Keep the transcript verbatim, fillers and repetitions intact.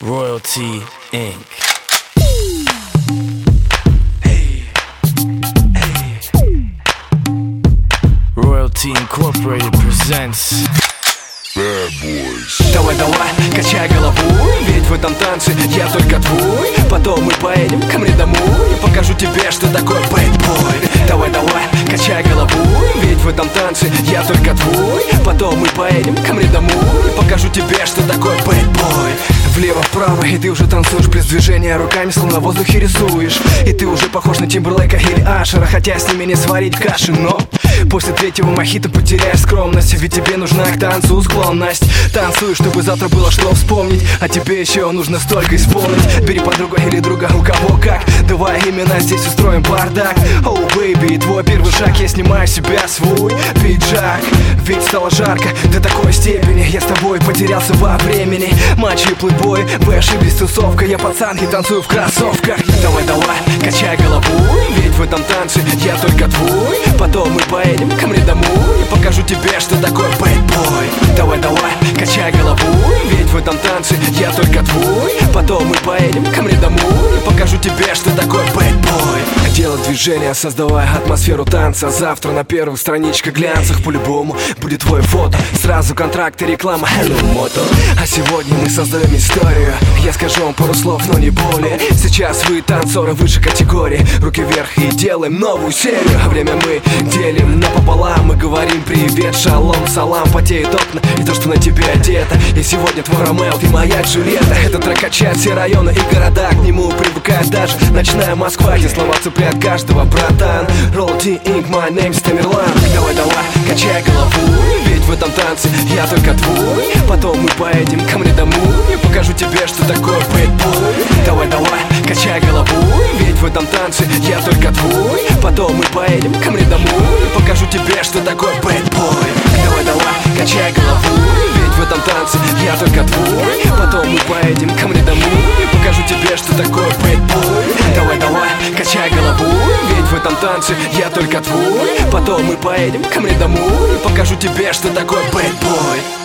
Royalty инк Royalty Incorporated presents Bad Boys. Давай, давай, качай голову, ведь в этом танце я только твой. Потом мы поедем ко мне домой и покажу тебе, что такое bad boy. Давай, давай, качай голову, ведь в этом танце я только твой. Потом мы поедем ко мне домой и покажу тебе, что такое bad boy. Влево-вправо, и ты уже танцуешь без движения руками, словно в воздухе рисуешь. И ты уже похож на Тимберлейка или Ашера, хотя с ними не сварить каши. Но после третьего мохито потеряешь скромность, ведь тебе нужна к танцу склонность. Танцуй, чтобы завтра было что вспомнить, а тебе еще нужно столько исполнить. Бери подругу или друга, у кого как, давай именно здесь устроим бардак. Оу, oh, бэйби, твой первый шаг, я снимаю с себя свой пиджак. Ведь стало жарко до такой степени, я с тобой потерялся во времени. Матчи и плейбой, вы ошиблись, тусовка, я пацан и танцую в кроссовках. Давай, давай, качай голову, ведь в этом танце я только твой. Потом мы поедем ко мне домой и покажу тебе, что такое bad boy. Давай, давай, качай голову, ведь в этом танце я только твой. Потом мы поедем ко мне домой и покажу тебе, что такое bad boy. Делать движение, создавая атмосферу танца. Завтра на первых страничках глянцах по-любому будет твое фото. Сразу контракт и реклама Hello Moto. А сегодня мы создаем историю. Я скажу вам пару слов, но не более. Сейчас вы танцоры выше категории. Руки вверх и делаем новую серию. Время мы делим напополам. Мы говорим привет, шалом, салам. Потеют окна и то, что на тебе одето. И сегодня твой Ромео, ты моя Джульетта. Этот трек качает все районы и города. К нему привыкает даже ночная Москва, где слова цепляют каждого, братан. Royalty инк, my name's Тамерлан. Давай, давай, качай голову, ведь в этом танце я только твой. Потом мы поедем ко мне домой и покажу тебе, что такое bad boy. Давай, давай, качай голову, ведь в этом танце я только твой. Потом мы поедем ко мне домой и покажу тебе, что такое bad boy. Давай, давай, качай голову, ведь в этом танце я только твой. Потом мы поедем ко мне домой и покажу тебе, что такое bad boy. Давай, давай, качай голову, ведь в этом танце я только твой. Потом мы поедем ко мне домой и покажу тебе, что такое bad boy.